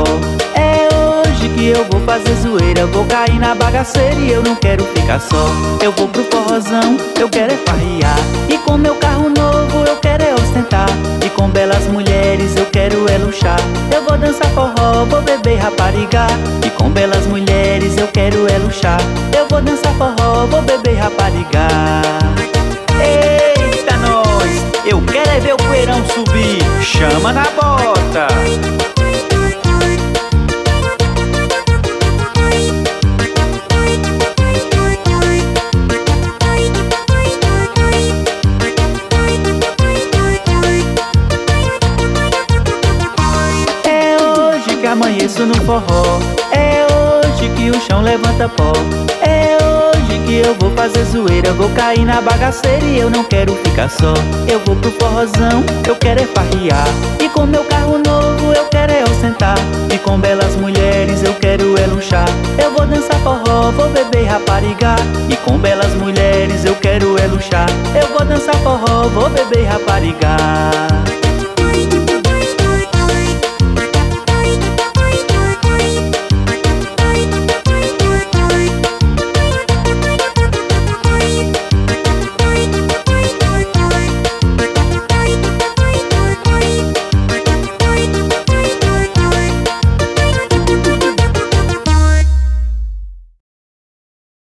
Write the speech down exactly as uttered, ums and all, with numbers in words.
É hoje que eu vou fazer zoeira, vou cair na bagaceira e eu não quero ficar só. Eu vou pro forrozão, eu quero é farrear, e com meu carro novo eu quero é ostentar, e com belas mulheres eu quero é luxar. Eu vou dançar forró, vou beber raparigar, e com belas mulheres eu quero é luxar. Eu vou dançar forró, vou beber raparigar. Eita nós, eu quero é ver o poeirão subir, chama na bota. Amanheço no forró, é hoje que o chão levanta pó. É hoje que eu vou fazer zoeira, vou cair na bagaceira e eu não quero ficar só. Eu vou pro forrozão, eu quero é farrear, e com meu carro novo eu quero é ostentar, e com belas mulheres eu quero é luxar. Eu vou dançar forró, vou beber raparigar, e com belas mulheres eu quero é luxar. Eu vou dançar forró, vou beber raparigar.